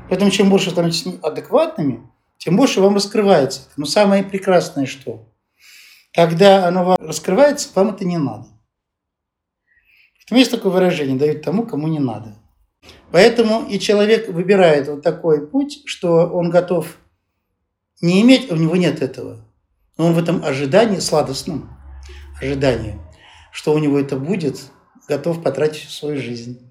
Поэтому чем больше становитесь адекватными, тем больше вам раскрывается. Но самое прекрасное что? Когда оно вам раскрывается, вам это не надо. Поэтому есть такое выражение: дают тому, кому не надо. Поэтому и человек выбирает вот такой путь, что он готов не иметь, у него нет этого. Но он в этом ожидании, сладостном ожидании, что у него это будет, готов потратить всю свою жизнь.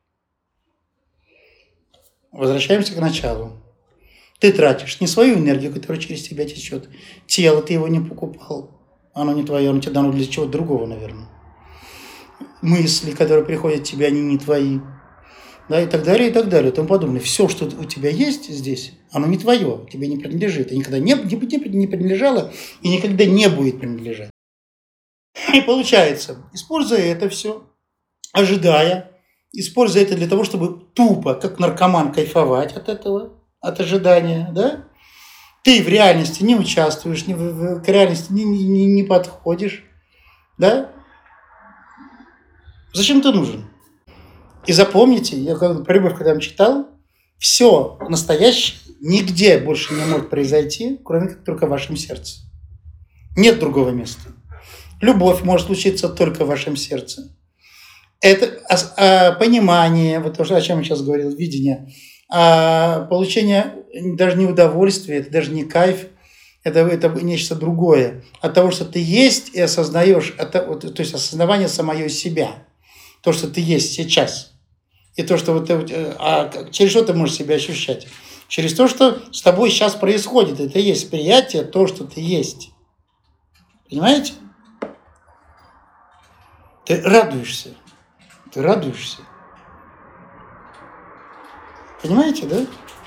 Возвращаемся к началу. Ты тратишь не свою энергию, которая через тебя течет. Тело ты его не покупал. Оно не твое, оно тебе дано для чего-то другого, наверное. Мысли, которые приходят в тебя, они не твои. Да, и так далее, и так далее, и тому подобное. Все, что у тебя есть здесь, оно не твое, тебе не принадлежит. И никогда не принадлежало, и никогда не будет принадлежать. И получается, используя это все, ожидая, используя это для того, чтобы тупо, как наркоман, кайфовать от этого, от ожидания, да? Ты в реальности не участвуешь, к реальности не подходишь, да? Зачем ты нужен? И запомните, я про любовь, когда я читал, все настоящее нигде больше не может произойти, кроме как только в вашем сердце. Нет другого места. Любовь может случиться только в вашем сердце. Это понимание, вот то, о чем я сейчас говорил, видение, получение даже не удовольствия, это даже не кайф, это нечто другое. От того, что ты есть и осознаешь, то есть осознавание самого себя, то, что ты есть сейчас. И то, что через что ты можешь себя ощущать? Через то, что с тобой сейчас происходит. Это и есть приятие, то, что ты есть. Понимаете? Ты радуешься. Ты радуешься. Понимаете, да?